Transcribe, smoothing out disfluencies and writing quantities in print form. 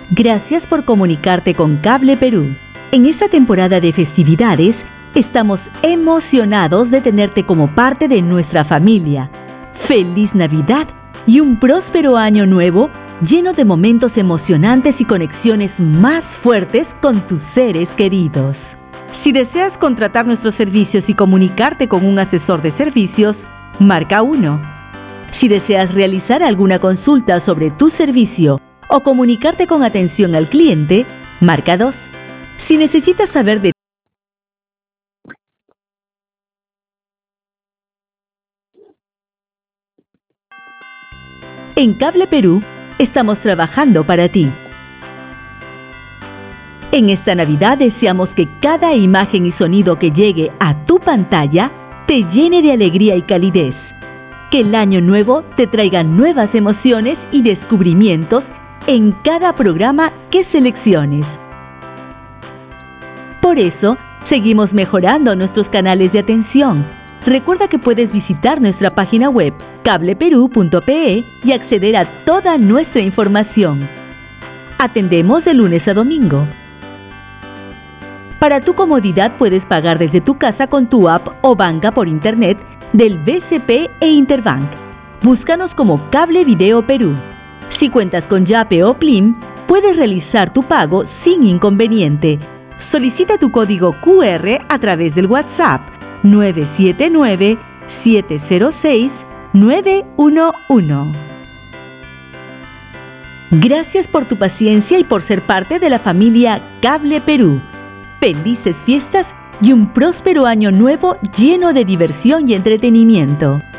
Gracias por comunicarte con Cable Perú. En esta temporada de festividades, estamos emocionados de tenerte como parte de nuestra familia. ¡Feliz Navidad y un próspero año nuevo lleno de momentos emocionantes y conexiones más fuertes con tus seres queridos! Si deseas contratar nuestros servicios y comunicarte con un asesor de servicios, marca 1. Si deseas realizar alguna consulta sobre tu servicio o comunicarte con atención al cliente, marca 2. Si necesitas saber de En Cable Perú, estamos trabajando para ti. En esta Navidad deseamos que cada imagen y sonido que llegue a tu pantalla te llene de alegría y calidez. Que el año nuevo te traiga nuevas emociones y descubrimientos en cada programa que selecciones. Por eso, seguimos mejorando nuestros canales de atención. Recuerda que puedes visitar nuestra página web cableperú.pe y acceder a toda nuestra información. Atendemos de lunes a domingo. Para tu comodidad puedes pagar desde tu casa con tu app o banca por internet del BCP e Interbank. Búscanos como Cable Video Perú. Si cuentas con Yape o Plim, puedes realizar tu pago sin inconveniente. Solicita tu código QR a través del WhatsApp 979-706-911. Gracias por tu paciencia y por ser parte de la familia Cable Perú. Felices fiestas y un próspero año nuevo lleno de diversión y entretenimiento.